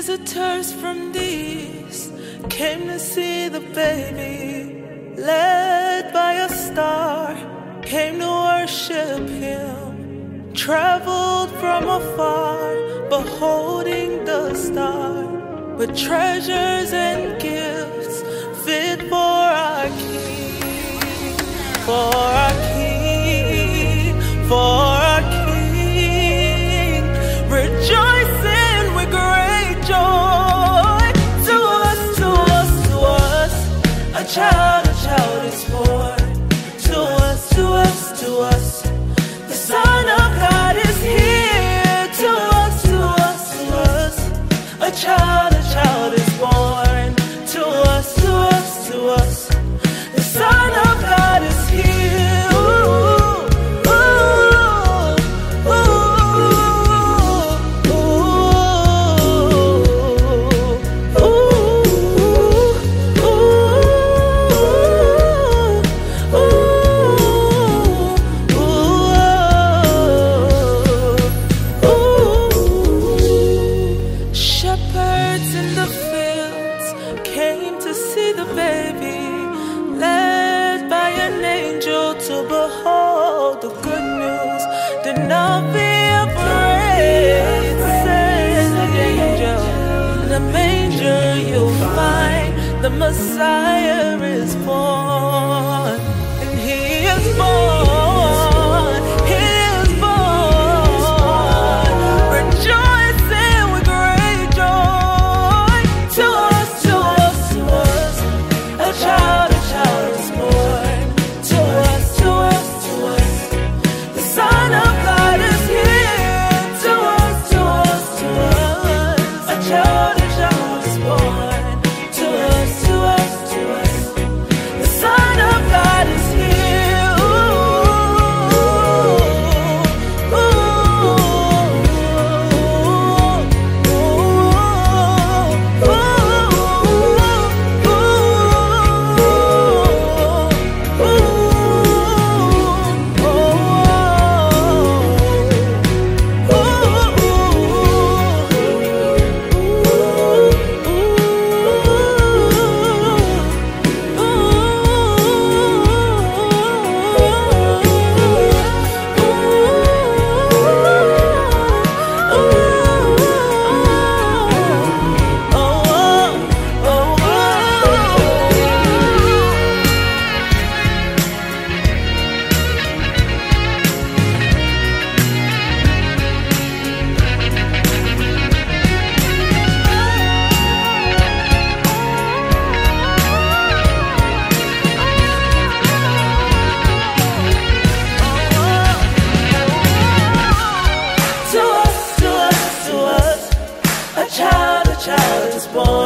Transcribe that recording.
Visitors from the east came to see the baby, led by a star, came to worship him, traveled from afar, beholding the star, with treasures and gifts fit for our King, for our King, for our King, rejoicing with great joy. To us, to us, to us, a child is born. To us, to us, to us, the Son of God is here. To us, to us, to us, a child is born. To us, to us, to us, the Son of God is here. Ooh, ooh, ooh, ooh, ooh. Shepherds in the fields came to see the baby, led by an angel to behold the good news. Do not be afraid, says the angel. In the manger you'll find the Messiah is born, and he is born, he is born, rejoicing with great joy. To us, to us, to us, a child is born. To us, to us, to us, the Son of God is here. To us, to us, to us, a child is born. To us, to us, to us, the Son of God is here. Ooh, ooh, a child is born.